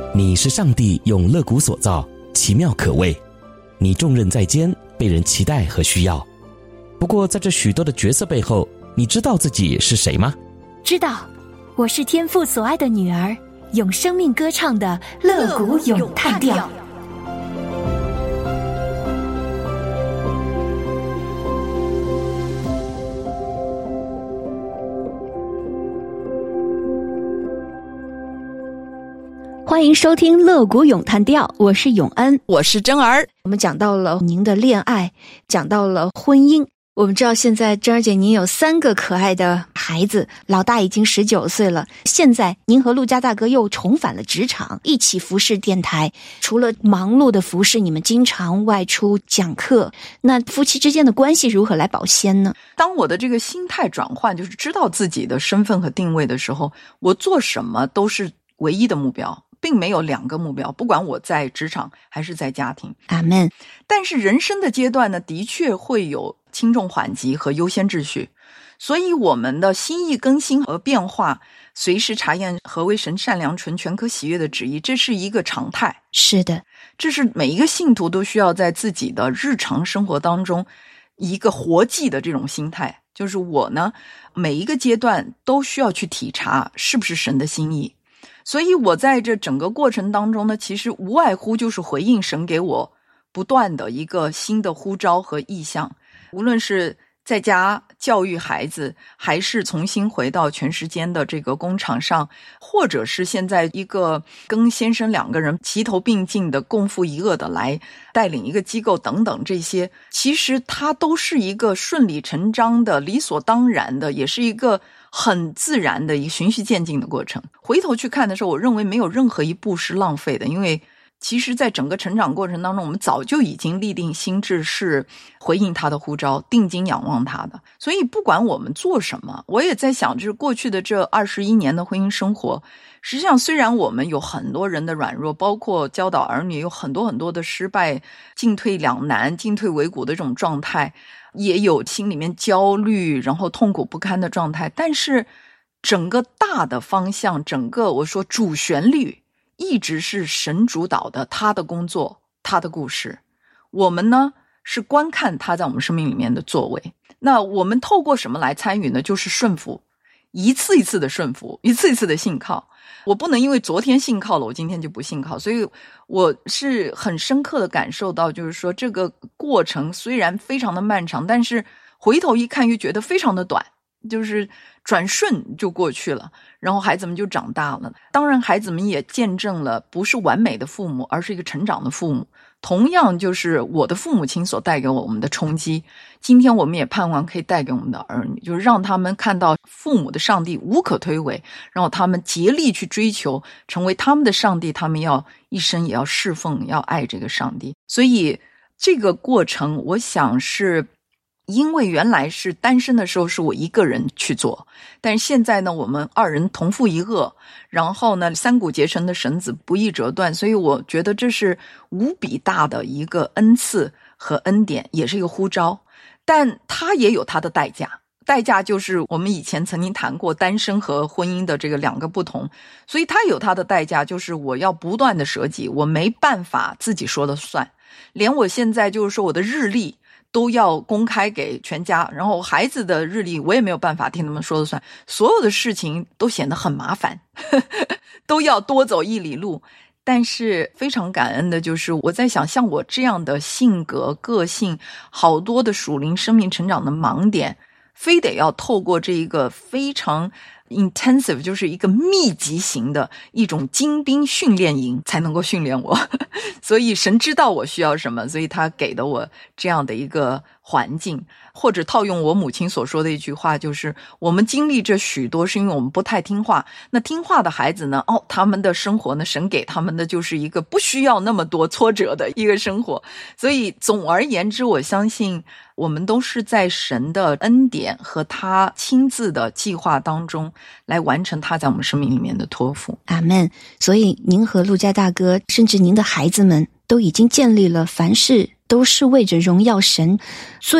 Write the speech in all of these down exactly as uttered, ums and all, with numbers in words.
你是上帝用肋骨所造，奇妙可畏。你重任在肩，被人期待和需要。不过在这许多的角色背后，你知道自己是谁吗？ 知道，我是天父所爱的女儿，用生命歌唱的肋骨咏叹调。欢迎收听乐谷咏叹调，我是永恩， 我是珍儿。 我们讲到了您的恋爱，讲到了婚姻。我们知道现在珍儿姐您有三个可爱的孩子，老大已经十九岁了，现在您和陆家大哥又重返了职场，一起服侍电台。除了忙碌的服侍，你们经常外出讲课，那夫妻之间的关系如何来保鲜呢？ 当我的这个心态转换，就是知道自己的身份和定位的时候，我做什么都是唯一的目标，并没有两个目标，不管我在职场还是在家庭。 阿们。 但是人生的阶段呢，的确会有轻重缓急和优先秩序，所以我们的心意更新和变化，随时查验何为神善良纯全可喜悦的旨意，这是一个常态。 是的， 这是每一个信徒都需要在自己的日常生活当中一个活祭的这种心态，就是我呢，每一个阶段都需要去体察是不是神的心意。所以我在这整个过程当中呢，其实无外乎就是回应神给我不断的一个新的呼召和意向，无论是在家教育孩子，还是重新回到全时间的这个工厂上，或者是现在一个跟先生两个人齐头并进的共赴一厄的来带领一个机构等等，这些其实它都是一个顺理成章的理所当然的，也是一个很自然的一个循序渐进的过程。回头去看的时候，我认为没有任何一步是浪费的，因为其实在整个成长过程当中，我们早就已经立定心志是回应他的呼召，定睛仰望他的。所以不管我们做什么，我也在想，就是过去的这二十一年的婚姻生活，实际上虽然我们有很多人的软弱，包括教导儿女有很多很多的失败，进退两难，进退维谷的这种状态，也有心里面焦虑然后痛苦不堪的状态，但是整个大的方向，整个我说主旋律一直是神主导的，他的工作，他的故事。我们呢是观看他在我们生命里面的作为。那我们透过什么来参与呢？就是顺服，一次一次的顺服，一次一次的信靠。我不能因为昨天信靠了，我今天就不信靠。所以我是很深刻的感受到，就是说这个过程虽然非常的漫长，但是回头一看又觉得非常的短，就是转瞬就过去了，然后孩子们就长大了。当然孩子们也见证了不是完美的父母，而是一个成长的父母。同样就是我的父母亲所带给我们的冲击，今天我们也盼望可以带给我们的儿女，就是让他们看到父母的上帝无可推诿，然后他们竭力去追求成为他们的上帝，他们要一生也要侍奉，要爱这个上帝。所以这个过程我想是因为原来是单身的时候是我一个人去做，但是现在呢，我们二人同负一轭，然后呢，三股结成的绳子不易折断，所以我觉得这是无比大的一个恩赐和恩典，也是一个呼召，但它也有它的代价。代价就是我们以前曾经谈过单身和婚姻的这个两个不同，所以它有它的代价，就是我要不断的舍己，我没办法自己说了算，连我现在就是说我的日历都要公开给全家，然后孩子的日历我也没有办法听他们说了算，所有的事情都显得很麻烦呵呵，都要多走一里路。但是非常感恩的就是我在想，像我这样的性格个性，好多的属灵生命成长的盲点，非得要透过这一个非常 intensive， 就是一个密集型的一种精兵训练营才能够训练我。所以神知道我需要什么，所以他给了我这样的一个环境。或者套用我母亲所说的一句话，就是我们经历这许多是因为我们不太听话，那听话的孩子呢，哦，他们的生活呢，神给他们的就是一个不需要那么多挫折的一个生活。所以总而言之，我相信我们都是在神的恩典和他亲自的计划当中来完成他在我们生命里面的托付。 阿们。所以您和陆家大哥甚至您的孩子们都已经建立了凡事都是为着荣耀神最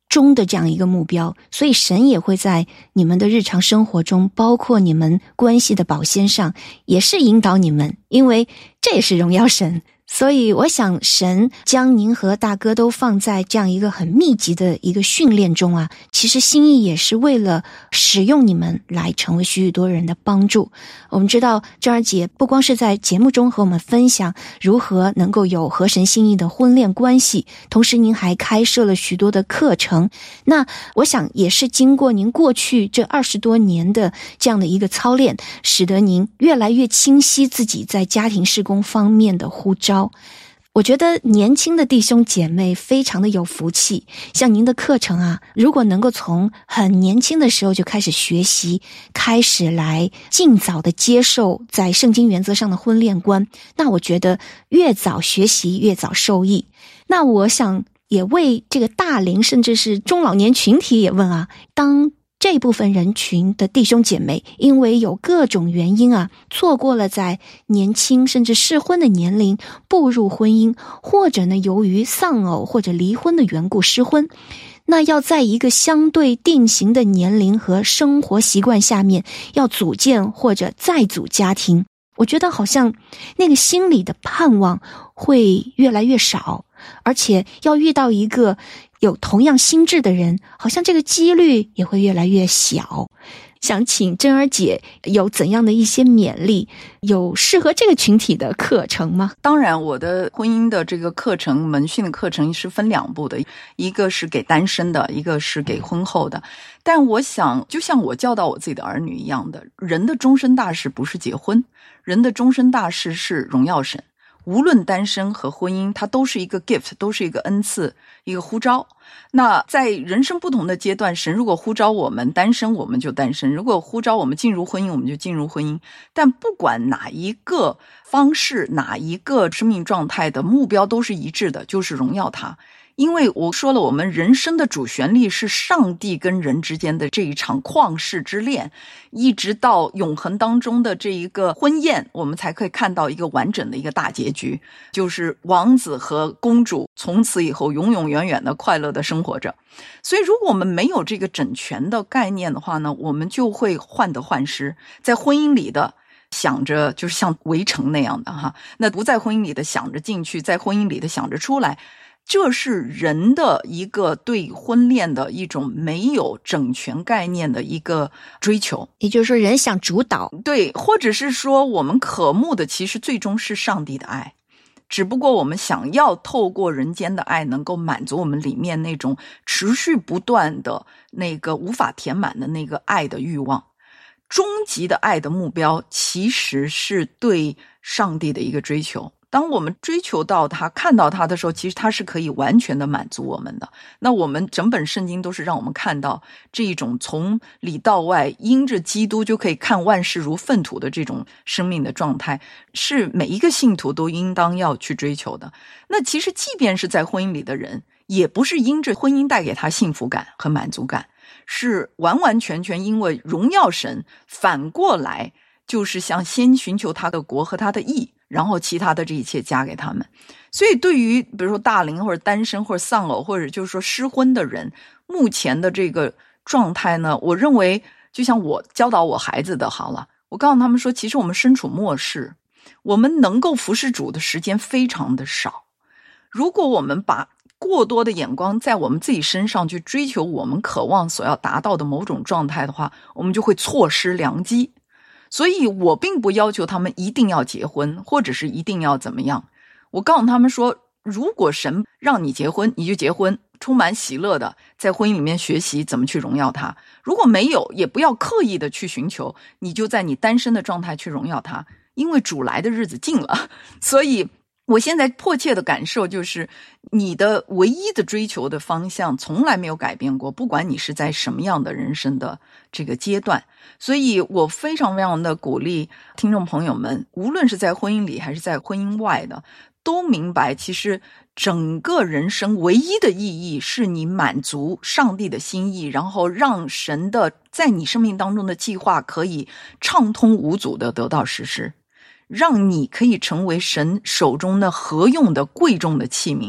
终的这样一个目标，所以神也会在你们的日常生活中，包括你们关系的保鲜上，也是引导你们，因为这也是荣耀神。所以我想神将您和大哥都放在这样一个很密集的一个训练中啊，其实心意也是为了使用你们来成为许许多人的帮助。我们知道珍儿姐不光是在节目中和我们分享如何能够有合神心意的婚恋关系，同时您还开设了许多的课程，那我想也是经过您过去这二十多年的这样的一个操练，使得您越来越清晰自己在家庭事工方面的呼召。我觉得年轻的弟兄姐妹非常的有福气，像您的课程啊，如果能够从很年轻的时候就开始学习，开始来尽早的接受在圣经原则上的婚恋观，那我觉得越早学习越早受益。那我想也为这个大龄甚至是中老年群体也问啊，当这部分人群的弟兄姐妹因为有各种原因啊，错过了在年轻甚至适婚的年龄步入婚姻，或者呢由于丧偶或者离婚的缘故失婚，那要在一个相对定型的年龄和生活习惯下面要组建或者再组家庭，我觉得好像那个心里的盼望会越来越少，而且要遇到一个有同样心智的人，好像这个几率也会越来越小。想请珍儿姐有怎样的一些勉励，有适合这个群体的课程吗？ 当然，我的婚姻的这个课程门训的课程是分两部的，一个是给单身的，一个是给婚后的。但我想就像我教导我自己的儿女一样的，人的终身大事不是结婚，人的终身大事是荣耀神。无论单身和婚姻，它都是一个 gift， 都是一个恩赐，一个呼召。那在人生不同的阶段，神如果呼召我们单身，我们就单身；如果呼召我们进入婚姻，我们就进入婚姻。但不管哪一个方式，哪一个生命状态的目标都是一致的，就是荣耀他。因为我说了，我们人生的主旋律是上帝跟人之间的这一场旷世之恋，一直到永恒当中的这一个婚宴，我们才可以看到一个完整的一个大结局，就是王子和公主从此以后永永远远的快乐的生活着。所以如果我们没有这个整全的概念的话呢，我们就会患得患失，在婚姻里的想着就是像围城那样的哈，那不在婚姻里的想着进去，在婚姻里的想着出来，这是人的一个对婚恋的一种没有整全概念的一个追求。 也就是说人想主导， 对，或者是说我们渴慕的其实最终是上帝的爱，只不过我们想要透过人间的爱能够满足我们里面那种持续不断的那个无法填满的那个爱的欲望。终极的爱的目标其实是对上帝的一个追求，当我们追求到他，看到他的时候，其实他是可以完全的满足我们的。那我们整本圣经都是让我们看到这一种从里到外因着基督就可以看万事如粪土的这种生命的状态，是每一个信徒都应当要去追求的。那其实即便是在婚姻里的人，也不是因着婚姻带给他幸福感和满足感，是完完全全因为荣耀神，反过来就是想先寻求他的国和他的义，然后其他的这一切加给他们。所以对于比如说大龄或者单身或者丧偶或者就是说失婚的人，目前的这个状态呢，我认为就像我教导我孩子的好了，我告诉他们说，其实我们身处末世，我们能够服侍主的时间非常的少。如果我们把过多的眼光在我们自己身上去追求我们渴望所要达到的某种状态的话，我们就会错失良机。所以我并不要求他们一定要结婚，或者是一定要怎么样。我告诉他们说，如果神让你结婚，你就结婚，充满喜乐的在婚姻里面学习怎么去荣耀他。如果没有，也不要刻意的去寻求，你就在你单身的状态去荣耀他，因为主来的日子近了。所以我现在迫切的感受就是，你的唯一的追求的方向从来没有改变过，不管你是在什么样的人生的这个阶段。所以我非常非常的鼓励听众朋友们，无论是在婚姻里还是在婚姻外的，都明白其实整个人生唯一的意义是你满足上帝的心意，然后让神的在你生命当中的计划可以畅通无阻的得到实施，让你可以成为神手中的合用的贵重的器皿。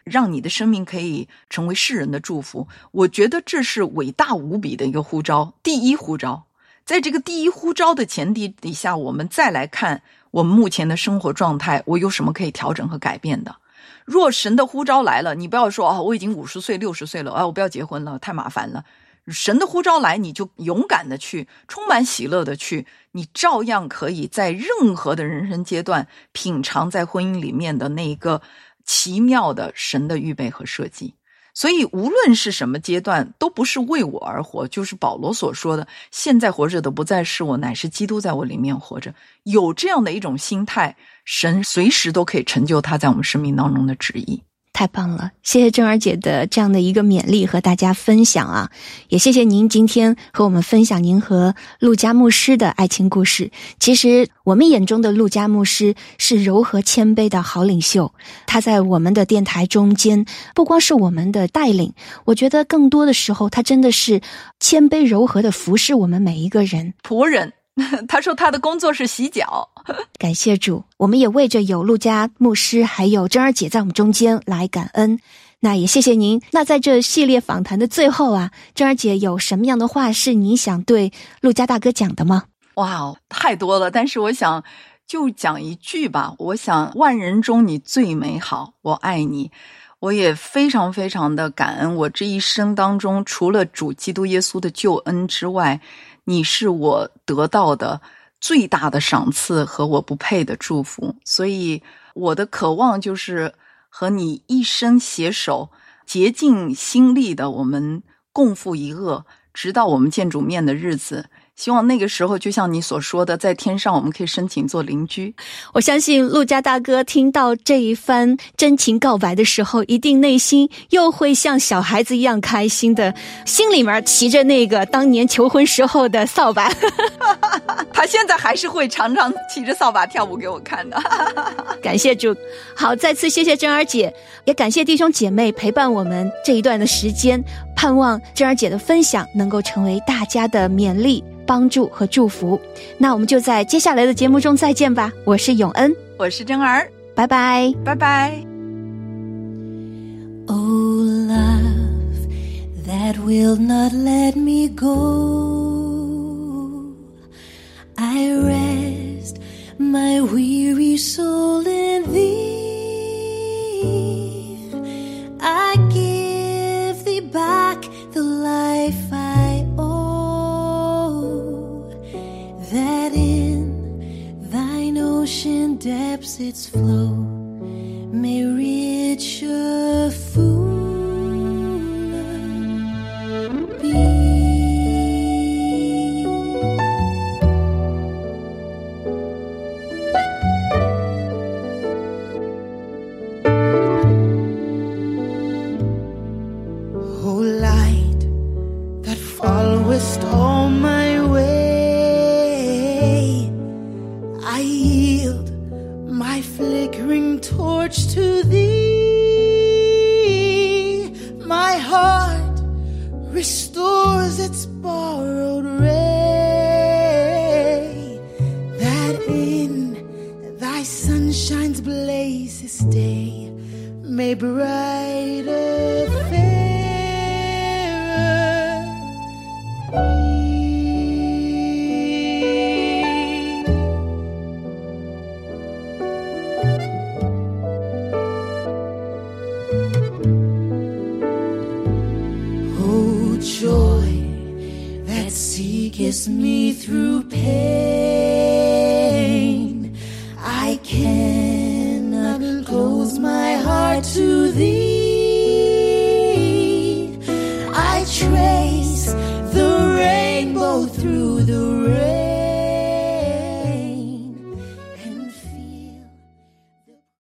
让你的生命可以成为世人的祝福。我觉得这是伟大无比的一个呼召，第一呼召。在这个第一呼召的前提底下，我们再来看我们目前的生活状态，我有什么可以调整和改变的。若神的呼召来了，你不要说啊，我已经五十岁六十岁了啊，我不要结婚了，太麻烦了。神的呼召来，你就勇敢的去，充满喜乐的去，你照样可以在任何的人生阶段品尝在婚姻里面的那一个奇妙的神的预备和设计。所以无论是什么阶段，都不是为我而活，就是保罗所说的，现在活着的不再是我，乃是基督在我里面活着。有这样的一种心态，神随时都可以成就他在我们生命当中的旨意。 太棒了，谢谢珍儿姐的这样的一个勉励和大家分享啊，也谢谢您今天和我们分享您和陆家牧师的爱情故事。其实我们眼中的陆家牧师是柔和谦卑的好领袖，他在我们的电台中间不光是我们的带领，我觉得更多的时候他真的是谦卑柔和的服侍我们每一个人。 仆人，他说他的工作是洗脚。 感谢主，我们也为着有陆家牧师还有珍儿姐在我们中间来感恩。那也谢谢您。那在这系列访谈的最后啊，珍儿姐有什么样的话是你想对陆家大哥讲的吗？ 哇，太多了，但是我想就讲一句吧。我想万人中你最美好，我爱你。我也非常非常的感恩，我这一生当中除了主基督耶稣的救恩之外，你是我得到的最大的赏赐和我不配的祝福。所以我的渴望就是和你一生携手，竭尽心力的我们共赴一厄，直到我们见主面的日子。希望那个时候就像你所说的，在天上我们可以申请做邻居。 我相信陆家大哥听到这一番真情告白的时候，一定内心又会像小孩子一样开心的，心里面骑着那个当年求婚时候的扫把。 他现在还是会常常骑着扫把跳舞给我看的。 感谢主。好，再次谢谢珍儿姐，也感谢弟兄姐妹陪伴我们这一段的时间，盼望珍儿姐的分享能够成为大家的勉励、帮助和祝福。那我们就在接下来的节目中再见吧。我是永恩， 我是珍儿， 拜拜， 拜拜。 Oh, love that will not let me go, I rest my weary soul in thee. I give thee back the life I owe, that in thine ocean depths its flow may richer fuller be. O light that followest all my way, I yield my flickering torch to thee. My heart restores its borrowed ray, that in thy sunshine's blaze this day may brighter fairer be. Oh, joy that seeketh me through pain, I cannot close my heart to thee. I trace the rainbow through